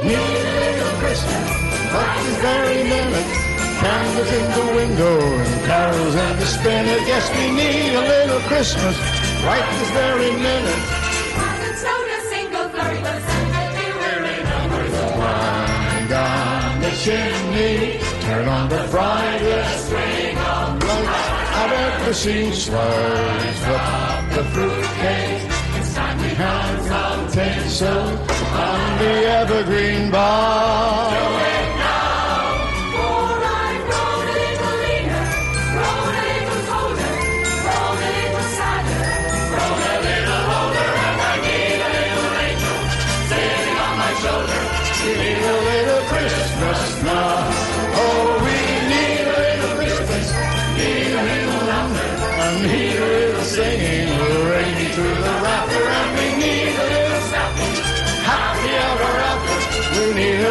need a little Christmas right this very minute. Candles in the window and carols in the spinet. Yes, we need a little Christmas right this very minute. Wind on the chimney, turn on the brightest ring of lights I've ever seen. Slice up the fruitcake, it's time we have some tinsel on the evergreen bar. Do it now, for I've grown a little leaner, grown a little colder, grown a little sadder, grown a little older, and I need a little angel sitting on my shoulder. We need a little Christmas now. Oh, we need a little Christmas. Need a little laughter. I need a little singing. Ring me through the rafter. And we need a little snapping. Happy ever after. We need